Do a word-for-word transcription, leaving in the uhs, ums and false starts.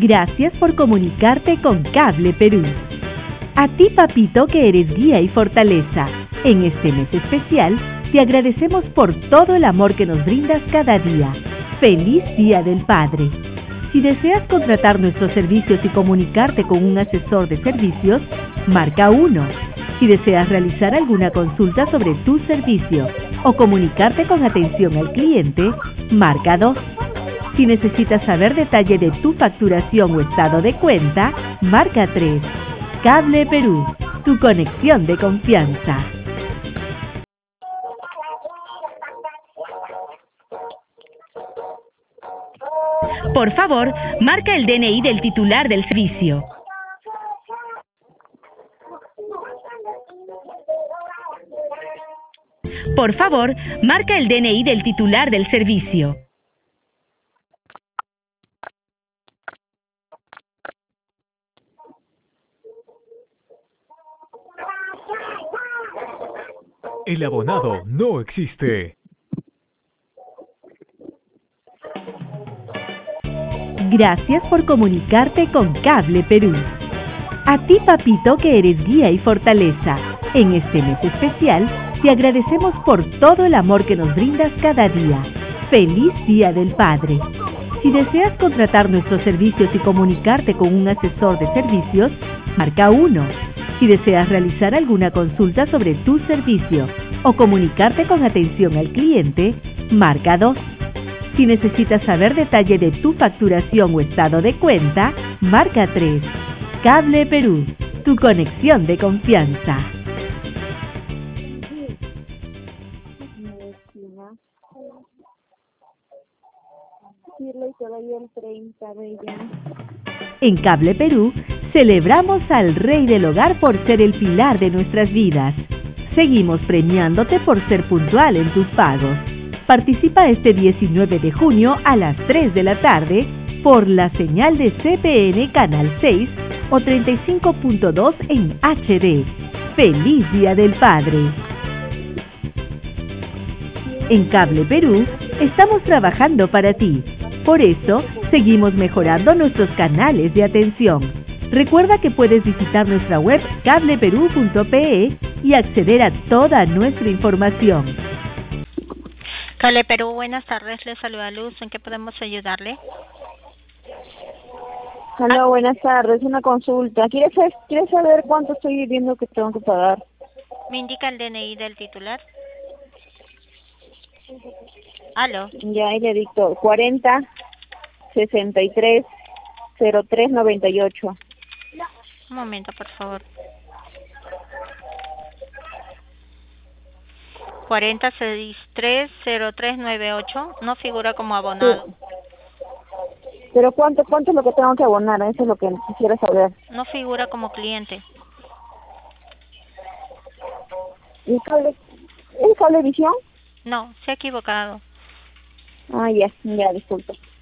Gracias por comunicarte con Cable Perú. A ti, papito, que eres guía y fortaleza. En este mes especial, te agradecemos por todo el amor que nos brindas cada día. ¡Feliz Día del Padre! Si deseas contratar nuestros servicios y comunicarte con un asesor de servicios, marca uno. Si deseas realizar alguna consulta sobre tu servicio o comunicarte con atención al cliente, marca dos. Si necesitas saber detalle de tu facturación o estado de cuenta, marca tres. Cable Perú, tu conexión de confianza. Por favor, marca el D N I del titular del servicio. Por favor, marca el D N I del titular del servicio. El abonado no existe. Gracias por comunicarte con Cable Perú. A ti, papito, que eres guía y fortaleza. En este mes especial, te agradecemos por todo el amor que nos brindas cada día. ¡Feliz Día del Padre! Si deseas contratar nuestros servicios y comunicarte con un asesor de servicios, marca uno. Si deseas realizar alguna consulta sobre tu servicio o comunicarte con atención al cliente, marca dos. Si necesitas saber detalle de tu facturación o estado de cuenta, marca tres. Cable Perú, tu conexión de confianza. En Cable Perú, celebramos al Rey del Hogar por ser el pilar de nuestras vidas. Seguimos premiándote por ser puntual en tus pagos. Participa este diecinueve de junio a las tres de la tarde por la señal de C P N Canal seis o treinta y cinco punto dos en H D. ¡Feliz Día del Padre! En Cable Perú, estamos trabajando para ti. Por eso, seguimos mejorando nuestros canales de atención. Recuerda que puedes visitar nuestra web cable perú punto pe y acceder a toda nuestra información. Cable Perú, buenas tardes, le saluda Luz, ¿en qué podemos ayudarle? Hola, ah. buenas tardes, una consulta. ¿Quieres saber, ¿Quieres saber cuánto estoy viendo que tengo que pagar? ¿Me indica el D N I del titular? ¿Aló? Ya, ahí le dicto, cuarenta, sesenta y tres, cero tres, noventa y ocho. Un momento, por favor. cuarenta, sesenta y tres, cero tres, noventa y ocho, no figura como abonado. Sí. ¿Pero cuánto, cuánto es lo que tengo que abonar? Eso es lo que quisiera saber. No figura como cliente. ¿Y cable, ¿Es Cablevisión? No, se ha equivocado. Ah, ya, ya, disculpe.